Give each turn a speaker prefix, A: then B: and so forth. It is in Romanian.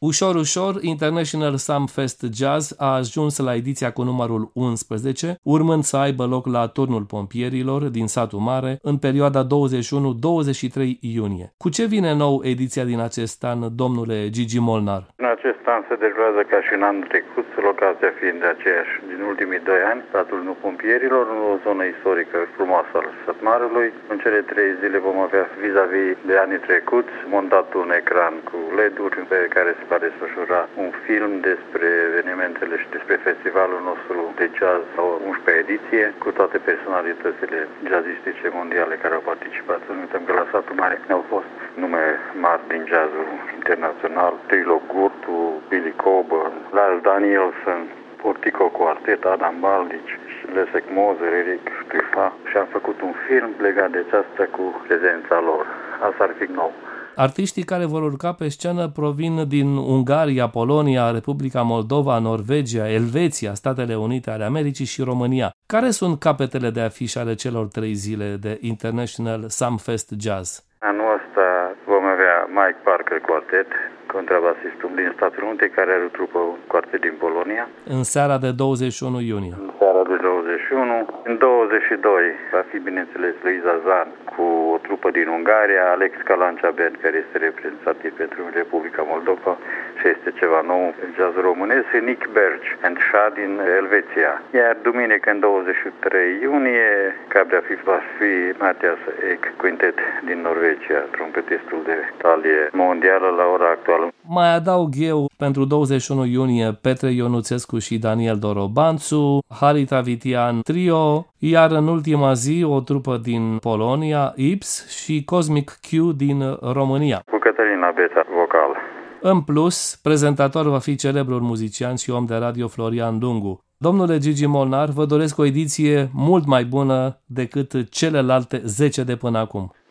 A: Ușor, ușor, International Sumfest Jazz a ajuns la ediția cu numărul 11, urmând să aibă loc la Turnul Pompierilor din Satul Mare în perioada 21-23 iunie. Cu ce vine nou ediția din acest an, domnule Gigi Molnar?
B: În acest an se derulează ca și în anul trecut, locația fiind de aceeași din ultimii 2 ani, Satul Pompierilor, în o zonă istorică frumoasă al Sătmarului. În cele 3 zile vom avea vis-a-vis de anii trecuți montat un ecran cu LED-uri pe care se va desfășura un film despre evenimentele și despre festivalul nostru de jazz la 11 ediție, cu toate personalitățile jazzistice mondiale care au participat. Să nu uităm că la Satul Mare au fost nume mari din jazzul internațional, Trilo Gurtu, Billy Coburn, Lyle Danielson, Portico Quartet, Adam Baldic, Leszek Moser, Eric Truffat, și am făcut un film legat de aceasta cu prezența lor. Asta ar fi nou.
A: Artiștii care vor urca pe scenă provin din Ungaria, Polonia, Republica Moldova, Norvegia, Elveția, Statele Unite ale Americii și România. Care sunt capetele de afiș ale celor 3 zile de International Sumfest Jazz?
B: Anul ăsta vom avea Mike Parker Quartet, contrabasistul din Statele Unite, care are o trupă quartet din Polonia.
A: În seara de 21 iunie.
B: În seara de 21. În 22 va fi, bineînțeles, Luisa Zan cu o trupă din Ungaria, Alex Calancea Band, care este reprezentativ pentru Republica Moldova și este ceva nou în jazz românesc, Nick Berge and Shah din Elveția. Iar duminică, în 23 iunie, Cabria Fif va fi Matthias Ek Quintet din Norvegia, trompetistul de talie mondială la ora actuală.
A: Mai adaug eu pentru 21 iunie Petre Ionuțescu și Daniel Dorobanțu, Harita Vitian Trio, iar în ultima zi o trupă din Polonia, Ips, și Cosmic Q din România.
B: Cu Cătălina Beta, vocal.
A: În plus, prezentator va fi celebrul muzician și om de radio Florian Lungu. Domnule Gigi Molnar, vă doresc o ediție mult mai bună decât celelalte 10 de până acum.